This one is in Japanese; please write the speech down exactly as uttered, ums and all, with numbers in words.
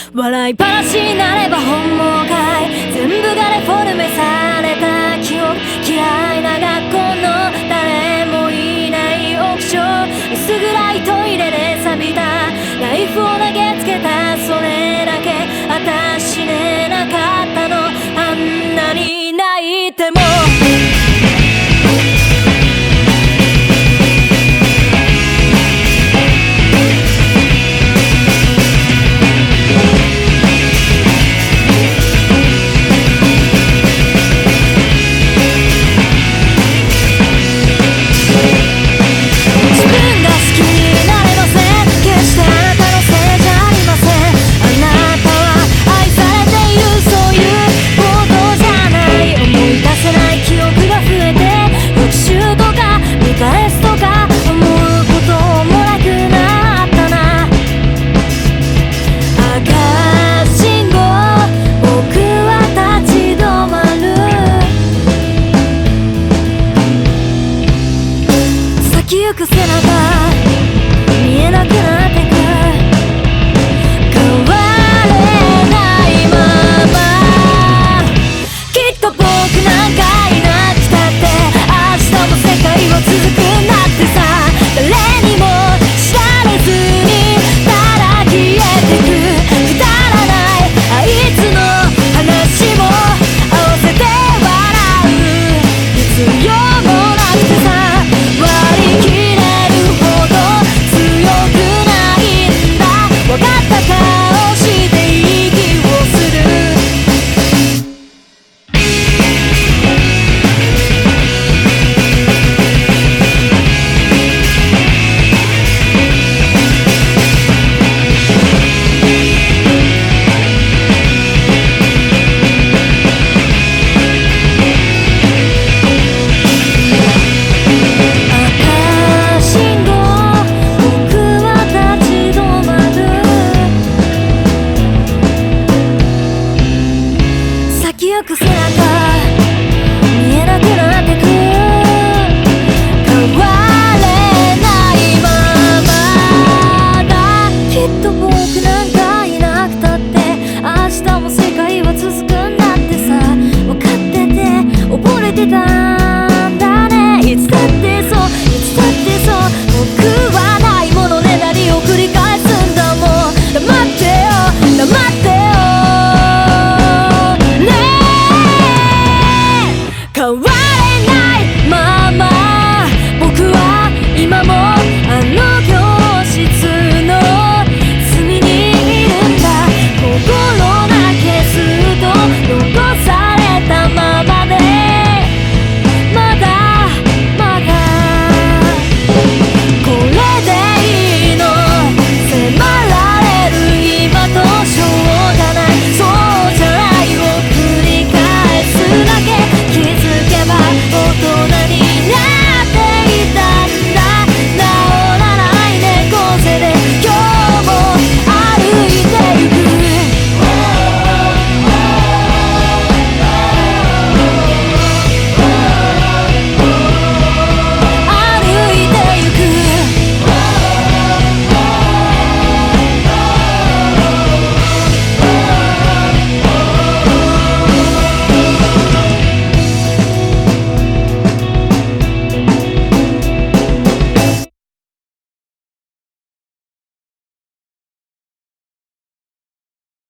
笑い話になれば本望かい。全部がレフォルメされた記憶。嫌いな学校の誰もいない屋上。薄暗いトイレで錆びたナイフを投げつけた。それだけ私ねなかったの。あんなに泣いても行く背中見えなくなってく。変われないままきっと僕なんかいなくたって明日も世界は続くんだってさ。誰にも知られずにただ消えてくくだらないあいつの話も合わせて笑う必要もなくてさ。割り切れるほど強くないんだ。分かった顔して息をする。行く背中見えなくなってく。変われないままだ。きっと僕なんかいなくたって明日も世界は続くんだってさ。分かってて溺れてた